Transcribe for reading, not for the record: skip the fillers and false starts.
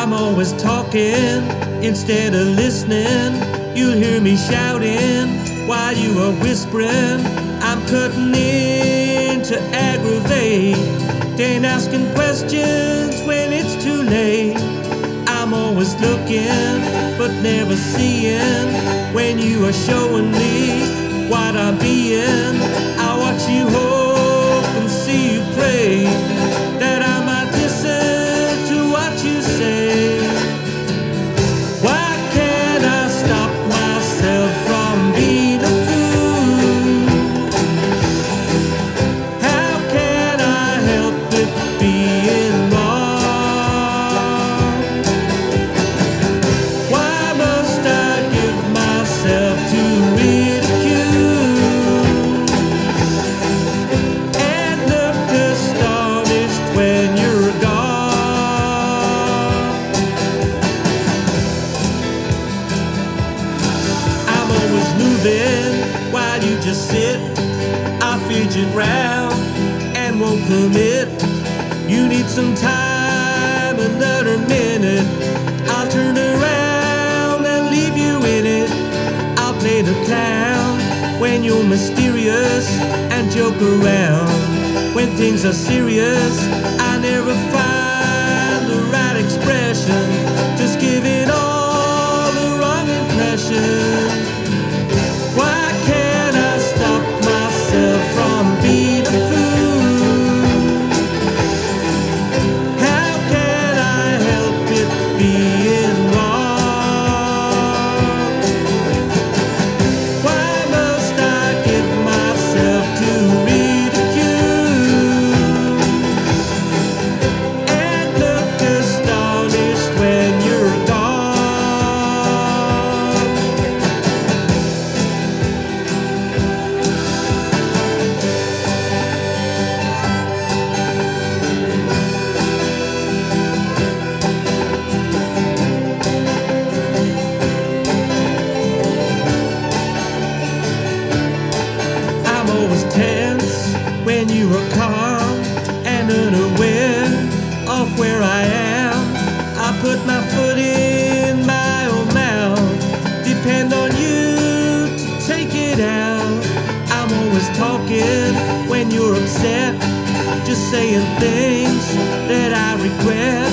I'm always talking instead of listening. You'll hear me shouting while you are whispering. I'm cutting in to aggravate, then asking questions when it's too late. I'm always looking but never seeing when you are showing me what I'm being. I watch you hope and see you pray that I might listen to what you say. Why can't I stop myself from being a fool? How can I help it being wrong? Why must I give myself to ridicule and look astonished when you're gone? I'm always moving while you just sit. I fidget round and won't commit. You need some time, another minute. I'll turn around and leave you in it. I'll play the clown when you're mysterious and joke around. When things are serious, I never find the right expression. Just give it all the wrong impression. Why can't I stop myself from being a fool? How can I help it being wrong? Why must I give myself to ridicule and look astonished when you're gone? I'm always tense when you are calm and unaware of where I am. I put my foot in my own mouth, depend on you to take it out. I'm always talking when you're upset, just saying things that I regret.